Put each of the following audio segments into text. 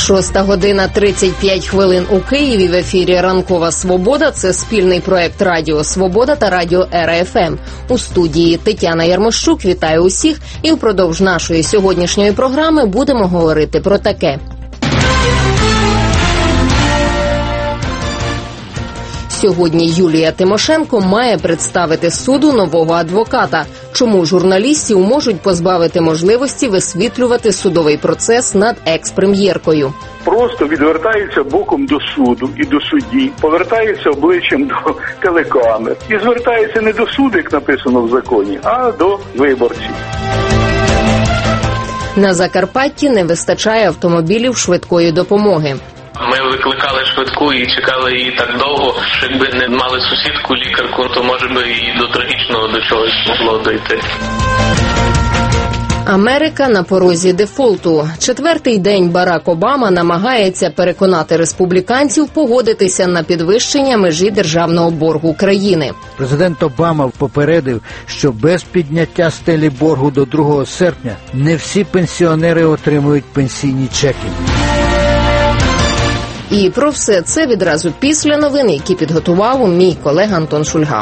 6:35 у Києві. В ефірі «Ранкова Свобода». Це спільний проект Радіо Свобода та Радіо РФМ. У студії Тетяна Ярмощук. Вітаю усіх. І впродовж нашої сьогоднішньої програми будемо говорити про таке. Сьогодні Юлія Тимошенко має представити суду нового адвоката. Чому журналістів можуть позбавити можливості висвітлювати судовий процес над екс-прем'єркою? Просто відвертаються боком до суду і до судді, повертаються обличчям до телекамер і звертаються не до суду, як написано в законі, а до виборців. На Закарпатті не вистачає автомобілів швидкої допомоги. Ми викликали швидку і чекали її так довго, що якби не мали сусідку, лікарку, то може би і до трагічного до чогось могло дойти. Америка на порозі дефолту. Четвертий день Барак Обама намагається переконати республіканців погодитися на підвищення межі державного боргу країни. Президент Обама попередив, що без підняття стелі боргу до 2 серпня не всі пенсіонери отримують пенсійні чеки. І про все це відразу після новин, які підготував мій колега Антон Шульга.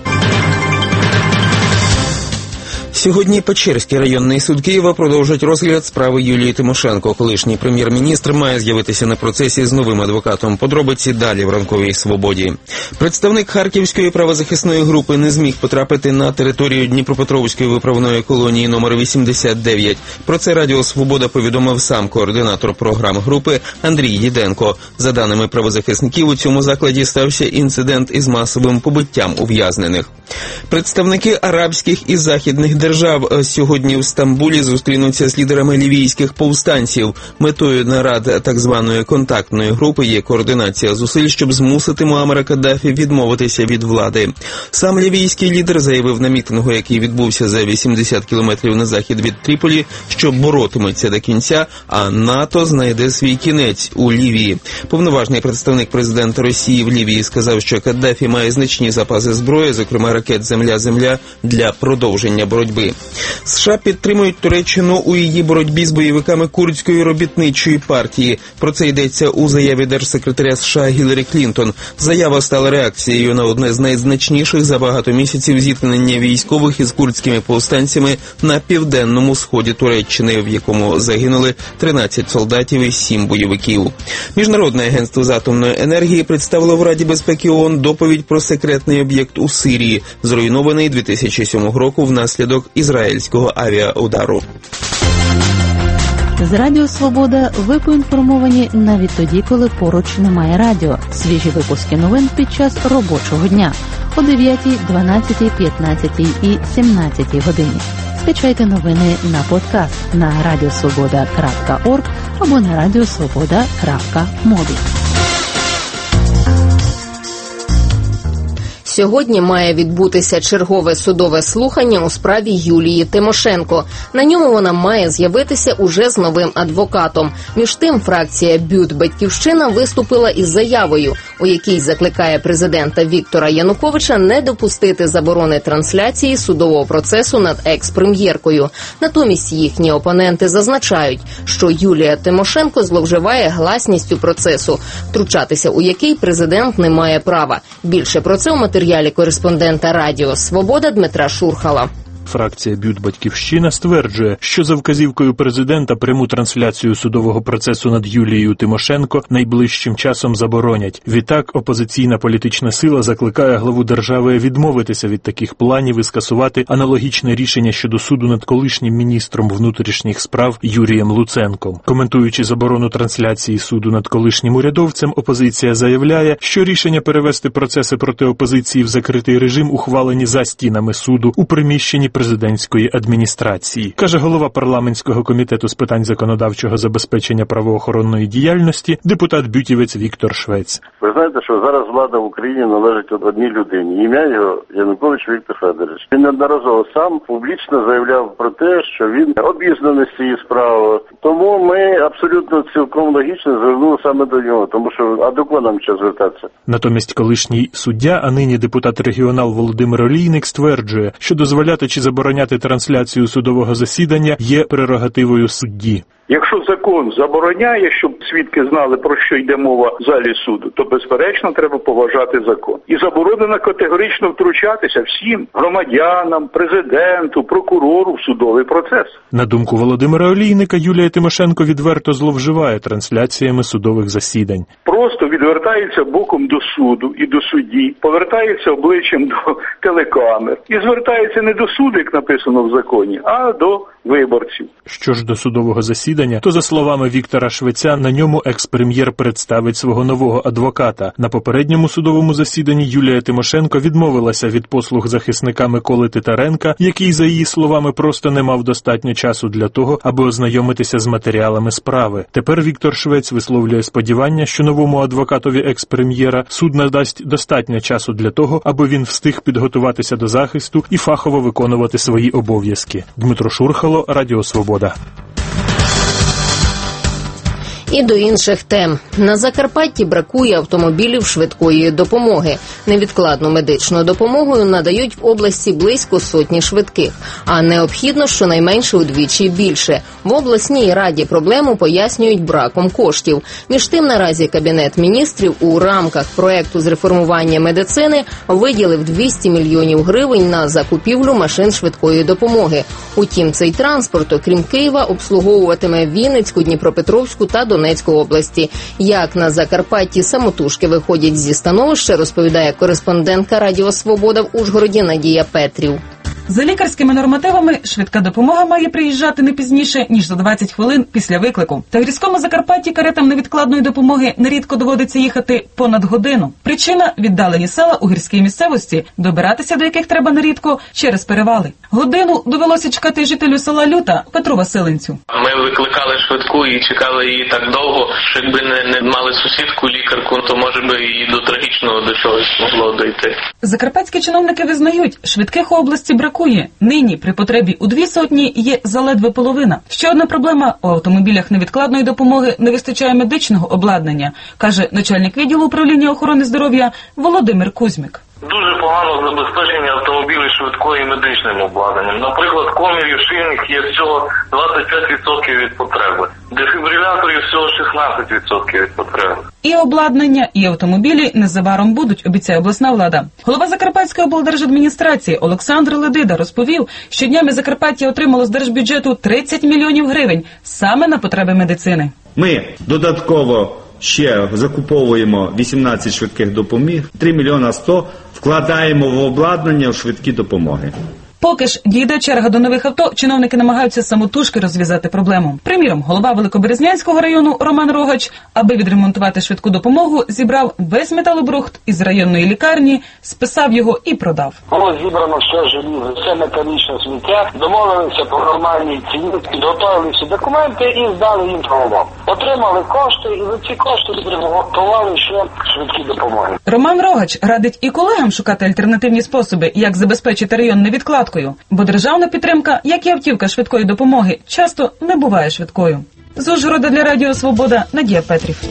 Сьогодні Печерський районний суд Києва продовжить розгляд справи Юлії Тимошенко. Колишній прем'єр-міністр має з'явитися на процесі з новим адвокатом. Подробиці далі в «Ранковій Свободі». Представник Харківської правозахисної групи не зміг потрапити на територію Дніпропетровської виправної колонії номер 89. Про це Радіо Свобода повідомив сам координатор програм групи Андрій Діденко. За даними правозахисників, у цьому закладі стався інцидент із масовим побиттям ув'язнених. Представники арабських і західних держав сьогодні в Стамбулі зустрінуться з лідерами лівійських повстанців. Метою нарад так званої контактної групи є координація зусиль, щоб змусити Муаммара Каддафі відмовитися від влади. Сам лівійський лідер заявив на мітингу, який відбувся за 80 кілометрів на захід від Тріполі, що боротиметься до кінця, а НАТО знайде свій кінець у Лівії. Повноважний представник президента Росії в Лівії сказав, що Каддафі має значні запаси зброї, зокрема ракет «Земля-Земля», для продовження боротьби. США підтримують Туреччину у її боротьбі з бойовиками курдської робітничої партії. Про це йдеться у заяві держсекретаря США Гіларі Клінтон. Заява стала реакцією на одне з найзначніших за багато місяців зіткнення військових із курдськими повстанцями на південному сході Туреччини, в якому загинули 13 солдатів і 7 бойовиків. Міжнародне агентство з атомної енергії представило в Раді безпеки ООН доповідь про секретний об'єкт у Сирії, зруйнований 2007 року внаслідок ізраїльського авіаудару. З Радіо Свобода ви поінформовані навіть тоді, коли поруч немає радіо. Свіжі випуски новин під час робочого дня о 9, 12, 15 і 17 годині. Скачайте новини на подкаст на radiosvoboda.org або на radiosvoboda.mobi. Сьогодні має відбутися чергове судове слухання у справі Юлії Тимошенко. На ньому вона має з'явитися уже з новим адвокатом. Між тим, фракція БЮТ «Батьківщина» виступила із заявою, у якій закликає президента Віктора Януковича не допустити заборони трансляції судового процесу над екс-прем'єркою. Натомість їхні опоненти зазначають, що Юлія Тимошенко зловживає гласністю процесу, втручатися у який президент не має права. Більше про це у матеріалі кореспондента Радіо Свобода Дмитра Шурхала. Фракція БЮТ «Батьківщина» стверджує, що за вказівкою президента пряму трансляцію судового процесу над Юлією Тимошенко найближчим часом заборонять. Відтак, опозиційна політична сила закликає главу держави відмовитися від таких планів і скасувати аналогічне рішення щодо суду над колишнім міністром внутрішніх справ Юрієм Луценком. Коментуючи заборону трансляції суду над колишнім урядовцем, опозиція заявляє, що рішення перевести процеси проти опозиції в закритий режим ухвалені за стінами суду у приміщенні президентської адміністрації, каже голова парламентського комітету з питань законодавчого забезпечення правоохоронної діяльності, депутат-бютівець Віктор Швець. Ви знаєте, що зараз влада в Україні належить одній людині. Ім'я його Янукович Віктор Федорович. Він неодноразово сам публічно заявляв про те, що він обізнаний з цією справою. Тому ми абсолютно цілком логічно звернули саме до нього, тому що а до кого нам ще звертатися? Натомість колишній суддя, а нині депутат-регіонал Володимир Олійник стверджує, що дозволяти чи забороняти трансляцію судового засідання є прерогативою судді. Якщо закон забороняє, щоб свідки знали, про що йде мова в залі суду, то, безперечно, треба поважати закон. І заборонено категорично втручатися всім громадянам, президенту, прокурору в судовий процес. На думку Володимира Олійника, Юлія Тимошенко відверто зловживає трансляціями судових засідань. Просто відвертається боком до суду і до судді, повертається обличчям до телекамер і звертається не до суду, як написано в законі, а до виборців. Що ж до судового засідання, то, за словами Віктора Швеця, на ньому екс-прем'єр представить свого нового адвоката. На попередньому судовому засіданні Юлія Тимошенко відмовилася від послуг захисника Миколи Титаренка, який, за її словами, просто не мав достатньо часу для того, аби ознайомитися з матеріалами справи. Тепер Віктор Швець висловлює сподівання, що новому адвокатові екс-прем'єра суд надасть достатньо часу для того, аби він встиг підготуватися до захисту і фахово виконувати свої обов'язки. Дмитро Шурхало, Радіо Свобода. І до інших тем. На Закарпатті бракує автомобілів швидкої допомоги. Невідкладну медичну допомогу надають в області близько сотні швидких, а необхідно щонайменше удвічі більше. В обласній раді проблему пояснюють браком коштів. Між тим, наразі Кабінет міністрів у рамках проекту з реформування медицини виділив 200 мільйонів гривень на закупівлю машин швидкої допомоги. Утім, цей транспорт, окрім Києва, обслуговуватиме Вінницьку, Дніпропетровську та Донецьку області. Як на Закарпатті самотужки виходять зі становища, розповідає кореспондентка Радіо Свобода в Ужгороді Надія Петрів. За лікарськими нормативами швидка допомога має приїжджати не пізніше, ніж за 20 хвилин після виклику. Та в гірському Закарпатті каретам невідкладної допомоги нерідко доводиться їхати понад годину. Причина – віддалені села у гірській місцевості, добиратися до яких треба нерідко через перевали. Годину довелося чекати жителю села Люта Петру Василенцю. Ми викликали швидку і чекали її так довго, що якби не мали сусідку, лікарку, то може би і до трагічного до чогось могло дойти. Закарпатські чиновники визнають, швидких у області бракує. Нині при потребі у 200 є заледве половина. Ще одна проблема – у автомобілях невідкладної допомоги не вистачає медичного обладнання, каже начальник відділу управління охорони здоров'я Володимир Кузьмик. Дуже погано забезпечення автомобілів швидкої медичним обладнанням. Наприклад, комірів, шийних є всього 25% від потреби. Дефібриляторів всього 16% від потреби. І обладнання, і автомобілі незабаром будуть, обіцяє обласна влада. Голова Закарпатської облдержадміністрації Олександр Ледида розповів, що днями Закарпаття отримало з держбюджету 30 мільйонів гривень саме на потреби медицини. Ми додатково ще закуповуємо 18 швидких допоміг, 3 мільйона 100 вкладаємо в обладнання в швидкі допомоги. Поки ж дійде черга до нових авто, чиновники намагаються самотужки розв'язати проблему. Приміром, голова Великоберезнянського району Роман Рогач, аби відремонтувати швидку допомогу, зібрав весь металобрухт із районної лікарні, списав його і продав. Було зібрано все желізо, все металічне сміття, домовилися по нормальній ціні, підготовили всі документи і здали їм правом. Отримали кошти і за ці кошти відремонтували ще швидкі допомоги. Роман Рогач радить і колегам шукати альтернативні способи, як забезпечити район невідкладкою. Бо державна підтримка, як і автівка швидкої допомоги, часто не буває швидкою. З Ужгорода для Радіо Свобода Надія Петрів.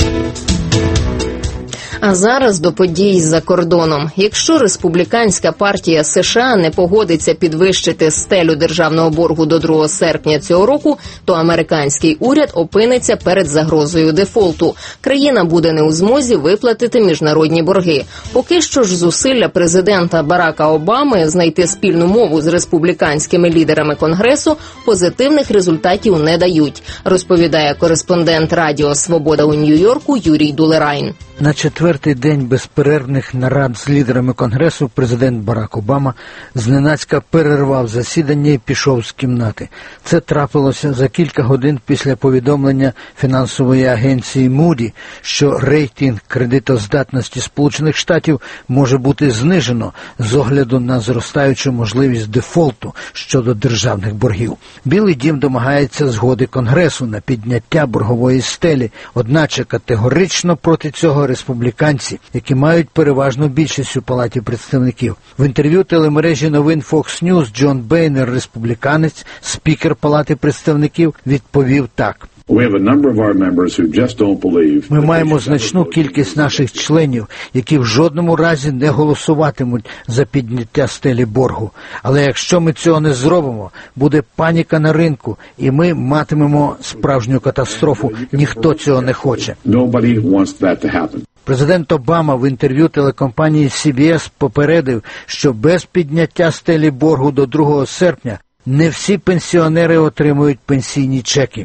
А зараз до подій за кордоном. Якщо республіканська партія США не погодиться підвищити стелю державного боргу до 2 серпня цього року, то американський уряд опиниться перед загрозою дефолту. Країна буде не у змозі виплатити міжнародні борги. Поки що ж зусилля президента Барака Обами знайти спільну мову з республіканськими лідерами Конгресу позитивних результатів не дають, розповідає кореспондент Радіо Свобода у Нью-Йорку Юрій Дулерайн. На четвертий день безперервних нарад з лідерами Конгресу президент Барак Обама зненацька перервав засідання і пішов з кімнати. Це трапилося за кілька годин після повідомлення фінансової агенції Moody's, що рейтинг кредитоздатності Сполучених Штатів може бути знижено з огляду на зростаючу можливість дефолту щодо державних боргів. Білий дім домагається згоди Конгресу на підняття боргової стелі, одначе категорично проти цього республіканці, які мають переважну більшість у Палаті представників. В інтерв'ю телемережі новин Fox News Джон Бейнер, республіканець, спікер Палати представників, відповів так. Ми маємо значну кількість наших членів, які в жодному разі не голосуватимуть за підняття стелі боргу. Але якщо ми цього не зробимо, буде паніка на ринку, і ми матимемо справжню катастрофу. Ніхто цього не хоче. Президент Обама в інтерв'ю телекомпанії CBS попередив, що без підняття стелі боргу до 2 серпня не всі пенсіонери отримують пенсійні чеки.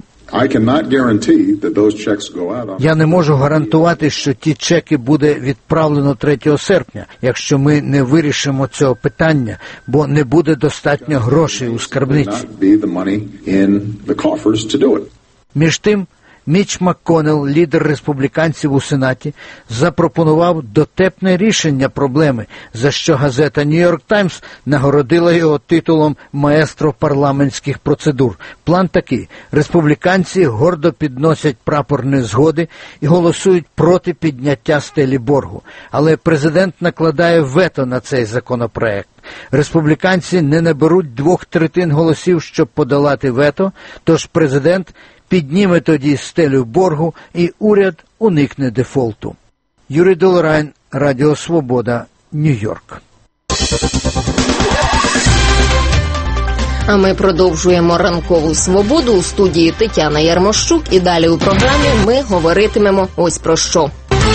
Я не можу гарантувати, що ті чеки буде відправлено 3 серпня, якщо ми не вирішимо цього питання, бо не буде достатньо грошей у скарбниці. Між тим, Міч МакКоннелл, лідер республіканців у Сенаті, запропонував дотепне рішення проблеми, за що газета «Нью-Йорк Таймс» нагородила його титулом «Маестро парламентських процедур». План такий. Республіканці гордо підносять прапор незгоди і голосують проти підняття стелі боргу. Але президент накладає вето на цей законопроект. Республіканці не наберуть 2/3 голосів, щоб подолати вето, тож президент підніме тоді стелю боргу, і уряд уникне дефолту. Юрій Долорайн, Радіо Свобода, Нью-Йорк. А ми продовжуємо ранкову свободу у студії Тетяна Ярмощук. І далі у програмі ми говоритимемо ось про що.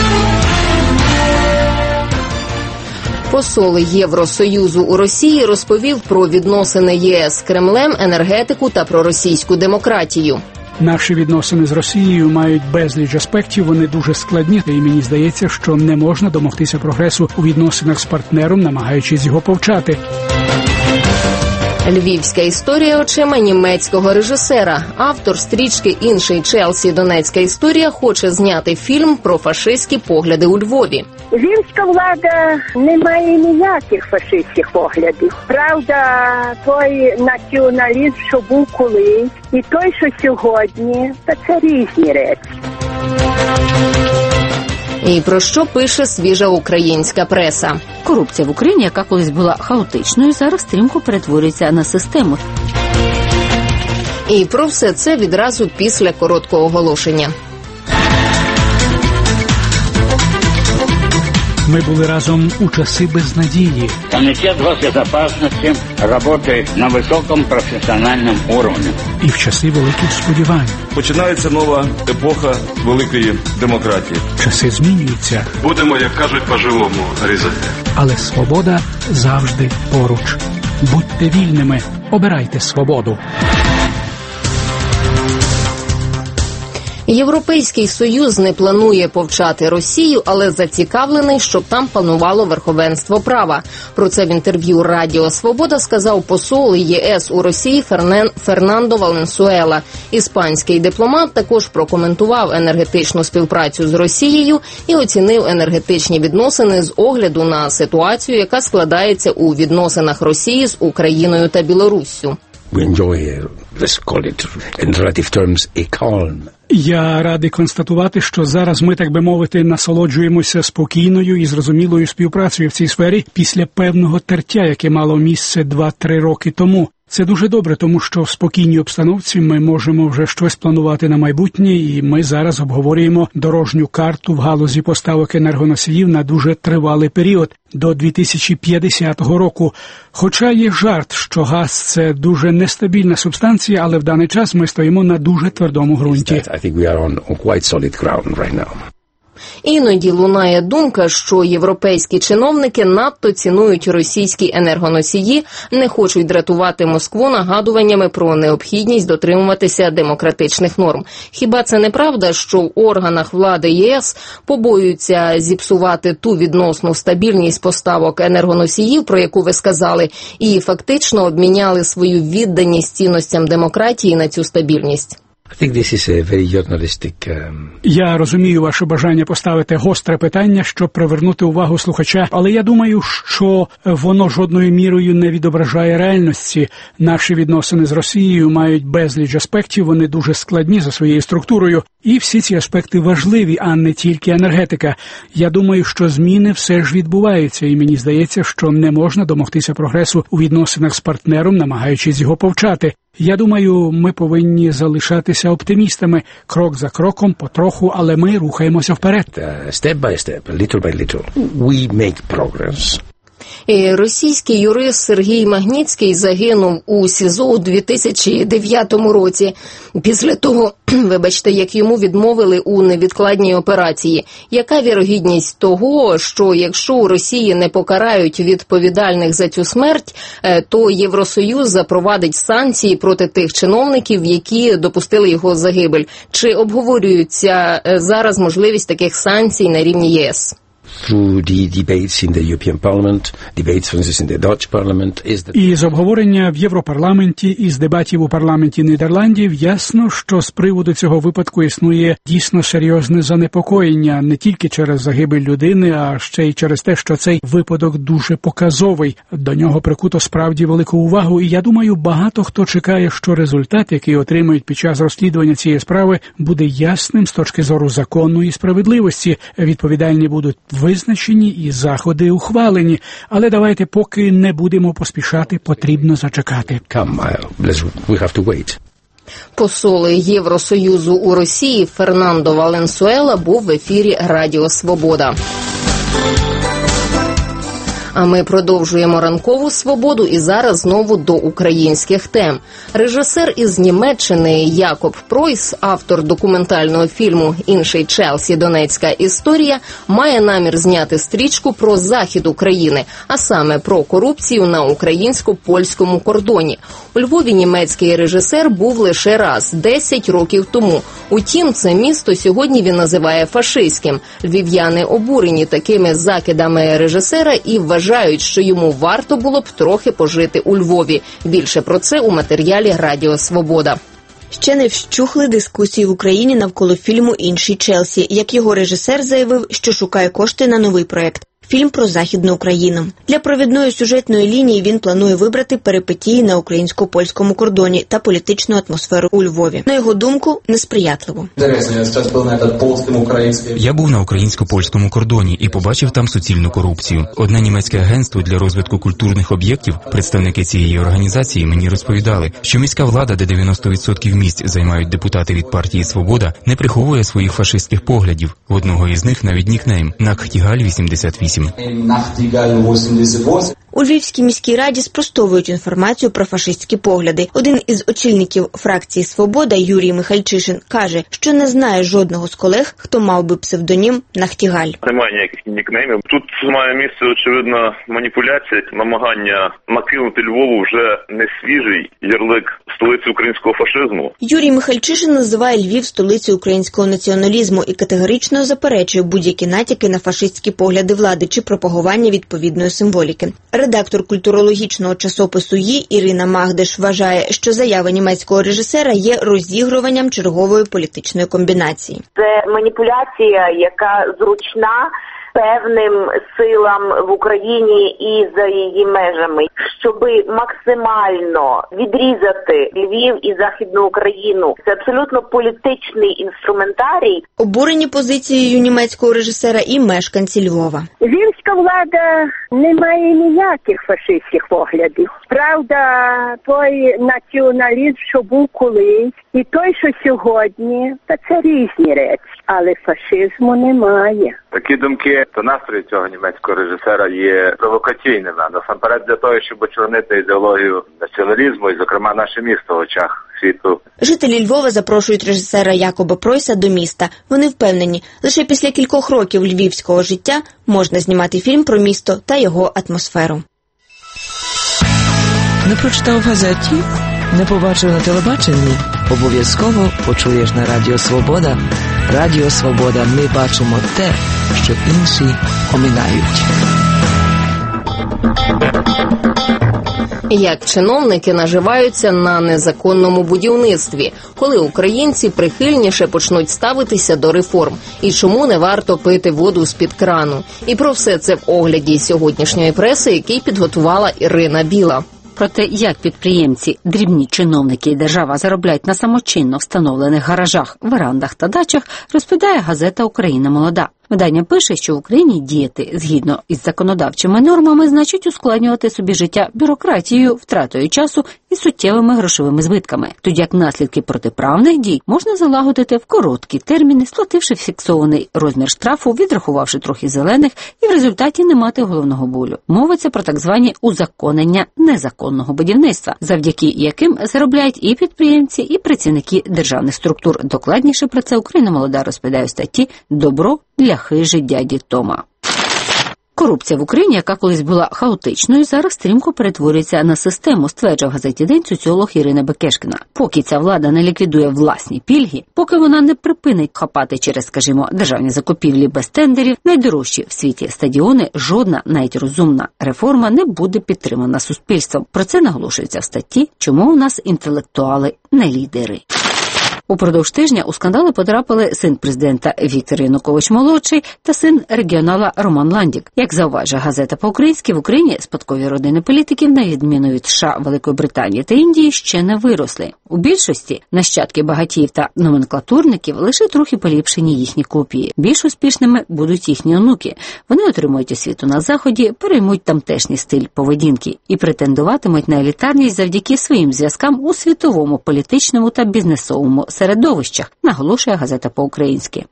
Посол Євросоюзу у Росії розповів про відносини ЄС з Кремлем, енергетику та проросійську демократію. Наші відносини з Росією мають безліч аспектів, вони дуже складні, і мені здається, що не можна домогтися прогресу у відносинах з партнером, намагаючись його повчати. Львівська історія очима німецького режисера. Автор стрічки «Інший Челсі. Донецька історія» хоче зняти фільм про фашистські погляди у Львові. Львівська влада не має ніяких фашистських поглядів. Правда, той націоналізм, що був колись, і той, що сьогодні, та це різні речі. І про що пише свіжа українська преса? Корупція в Україні, яка колись була хаотичною, зараз стрімко перетворюється на систему. І про все це відразу після короткого оголошення. Мы были разом у часы безнадеги. Комитет госбезопасности работает на высоком профессиональном уровне. І в часи великих сподівань. Починається нова епоха великої демократії. Часи змінюються. Будемо, як кажуть, по-живому різати. Але свобода завжди поруч. Будьте вільними, обирайте свободу. Європейський Союз не планує повчати Росію, але зацікавлений, щоб там панувало верховенство права. Про це в інтерв'ю Радіо Свобода сказав посол ЄС у Росії Фернандо Валенсуела. Іспанський дипломат також прокоментував енергетичну співпрацю з Росією і оцінив енергетичні відносини з огляду на ситуацію, яка складається у відносинах Росії з Україною та Білоруссю. Я радий констатувати, що зараз ми, так би мовити, насолоджуємося спокійною і зрозумілою співпрацею в цій сфері після певного тертя, яке мало місце 2-3 роки тому. Це дуже добре, тому що в спокійній обстановці ми можемо вже щось планувати на майбутнє, і ми зараз обговорюємо дорожню карту в галузі поставок енергоносіїв на дуже тривалий період, до 2050 року. Хоча є жарт, що газ – це дуже нестабільна субстанція, але в даний час ми стоїмо на дуже твердому ґрунті. Іноді лунає думка, що європейські чиновники надто цінують російські енергоносії, не хочуть дратувати Москву нагадуваннями про необхідність дотримуватися демократичних норм. Хіба це не правда, що в органах влади ЄС побоюються зіпсувати ту відносну стабільність поставок енергоносіїв, про яку ви сказали, і фактично обміняли свою відданість цінностям демократії на цю стабільність? Я розумію ваше бажання поставити гостре питання, щоб привернути увагу слухача, але я думаю, що воно жодною мірою не відображає реальності. Наші відносини з Росією мають безліч аспектів, вони дуже складні за своєю структурою, і всі ці аспекти важливі, а не тільки енергетика. Я думаю, що зміни все ж відбуваються, і мені здається, що не можна домогтися прогресу у відносинах з партнером, намагаючись його повчати. Я думаю, ми повинні залишатися оптимістами. Крок за кроком, потроху, але ми рухаємося вперед. Step by step, little by little, we make progress. Російський юрист Сергій Магнітський загинув у СІЗО у 2009 році. Після того, як йому відмовили у невідкладній операції. Яка вірогідність того, що якщо у Росії не покарають відповідальних за цю смерть, то Євросоюз запровадить санкції проти тих чиновників, які допустили його загибель? Чи обговорюється зараз можливість таких санкцій на рівні ЄС? Із обговорення в Європарламенті, із дебатів у парламенті Нідерландів ясно, що з приводу цього випадку існує дійсно серйозне занепокоєння не тільки через загибель людини, а ще й через те, що цей випадок дуже показовий. До нього прикуто справді велику увагу, і я думаю, багато хто чекає, що результат, який отримають під час розслідування цієї справи, буде ясним з точки зору закону і справедливості. Відповідальні будуть визначені і заходи ухвалені. Але давайте поки не будемо поспішати, потрібно зачекати. Посол Євросоюзу у Росії Фернандо Валенсуела був в ефірі Радіо Свобода. А ми продовжуємо ранкову свободу і зараз знову до українських тем. Режисер із Німеччини Якоб Пройс, автор документального фільму «Інший Челсі. Донецька історія», має намір зняти стрічку про захід України, а саме про корупцію на українсько-польському кордоні. У Львові німецький режисер був лише раз, 10 років тому. Утім, це місто сьогодні він називає фашистським. Львів'яни обурені такими закидами режисера і вважають, що йому варто було б трохи пожити у Львові. Більше про це у матеріалі Радіо Свобода. Ще не вщухли дискусії в Україні навколо фільму «Інший Челсі», як його режисер заявив, що шукає кошти на новий проєкт. Фільм про Західну Україну. Для провідної сюжетної лінії він планує вибрати перипетії на українсько-польському кордоні та політичну атмосферу у Львові. На його думку, несприятливо. Я був на українсько-польському кордоні і побачив там суцільну корупцію. Одне німецьке агентство для розвитку культурних об'єктів, представники цієї організації, мені розповідали, що міська влада, де 90% місць займають депутати від партії «Свобода», не приховує своїх фашистських поглядів. В одного із них навіть нікнейм «Нахтігаль 88». У Львівській міській раді спростовують інформацію про фашистські погляди. Один із очільників фракції «Свобода» Юрій Михальчишин каже, що не знає жодного з колег, хто мав би псевдонім Нахтігаль. Немає ніяких нікнеймів. Тут має місце, очевидно, маніпуляція, намагання накинути Львову вже не свіжий ярлик столиці українського фашизму. Юрій Михальчишин називає Львів столицею українського націоналізму і категорично заперечує будь-які натяки на фашистські погляди влади чи пропагування відповідної символіки. Редактор культурологічного часопису «Ї» Ірина Магдеш вважає, що заява німецького режисера є розігруванням чергової політичної комбінації. Це маніпуляція, яка зручна певним силам в Україні і за її межами, щоби максимально відрізати Львів і Західну Україну. Це абсолютно політичний інструментарій. Обурені позицією німецького режисера і мешканці Львова. Львівська влада не має ніяких фашистських поглядів. Правда, той націоналізм, що був колись, і той, що сьогодні, та це різні речі. Але фашизму немає. Такі думки та настрої цього німецького режисера є провокаційними. Насамперед для того, щоб очорнити ідеологію націоналізму і, зокрема, наше місто в очах світу. Жителі Львова запрошують режисера Якоба Пройса до міста. Вони впевнені, лише після кількох років львівського життя можна знімати фільм про місто та його атмосферу. Не прочитав в газеті? Не побачив на телебаченні? Обов'язково почуєш на Радіо Свобода. Радіо Свобода. Ми бачимо те, що інші оминають. Як чиновники наживаються на незаконному будівництві, коли українці прихильніше почнуть ставитися до реформ, і чому не варто пити воду з-під крану. І про все це в огляді сьогоднішньої преси, який підготувала Ірина Біла. Про те, як підприємці, дрібні чиновники і держава заробляють на самочинно встановлених гаражах, верандах та дачах, розповідає газета «Україна молода». Видання пише, що в Україні діяти згідно із законодавчими нормами значить ускладнювати собі життя бюрократією, втратою часу і суттєвими грошовими збитками, тоді як наслідки протиправних дій можна залагодити в короткі терміни, сплативши фіксований розмір штрафу, відрахувавши трохи зелених і в результаті не мати головного болю. Мовиться про так звані узаконення незаконного будівництва, завдяки яким заробляють і підприємці, і працівники державних структур. Докладніше про це Україна молода розповідає у статті «Добро для хижі дяді Тома». Корупція в Україні, яка колись була хаотичною, зараз стрімко перетворюється на систему, стверджує в газеті «День» соціолог Ірина Бекешкіна. Поки ця влада не ліквідує власні пільги, поки вона не припинить хапати через, скажімо, державні закупівлі без тендерів, найдорожчі в світі стадіони, жодна, навіть розумна реформа не буде підтримана суспільством. Про це наголошується в статті «Чому у нас інтелектуали не лідери?». Упродовж тижня у скандали потрапили син президента Віктор Янукович-молодший та син регіонала Роман Ландік. Як зауважує газета по-українськи, в Україні спадкові родини політиків, на відміну від США, Великої Британії та Індії, ще не виросли. У більшості нащадки багатіїв та номенклатурників лише трохи поліпшені їхні копії. Більш успішними будуть їхні онуки. Вони отримують освіту на Заході, переймуть тамтешній стиль поведінки і претендуватимуть на елітарність завдяки своїм зв'язкам у світовому політичному та бізнесовому середовищах, наголошує газета по-українськи.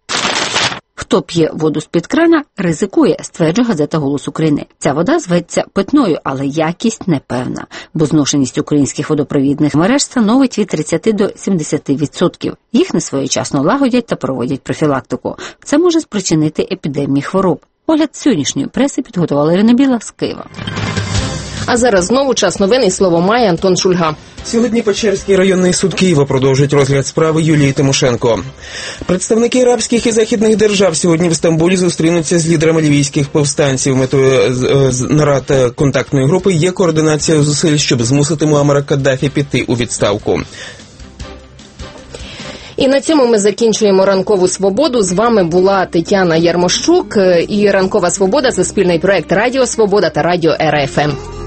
Хто п'є воду з-під крана, ризикує, стверджує газета «Голос України». Ця вода зветься питною, але якість непевна, бо зношеність українських водопровідних мереж становить від 30 до 70%. Їх несвоєчасно лагодять та проводять профілактику. Це може спричинити епідемії хвороб. Огляд сьогоднішньої преси підготувала Ірина Біла з Києва. А зараз знову час новин і слово має Антон Шульга. Сьогодні Печерський районний суд Києва продовжить розгляд справи Юлії Тимошенко. Представники арабських і західних держав сьогодні в Стамбулі зустрінуться з лідерами лівійських повстанців. Метою нарад контактної групи є координація зусиль, щоб змусити Муаммара Каддафі піти у відставку. І на цьому ми закінчуємо «Ранкову свободу». З вами була Тетяна Ярмощук. І «Ранкова свобода» – це спільний проект Радіо Свобода та Радіо РФМ.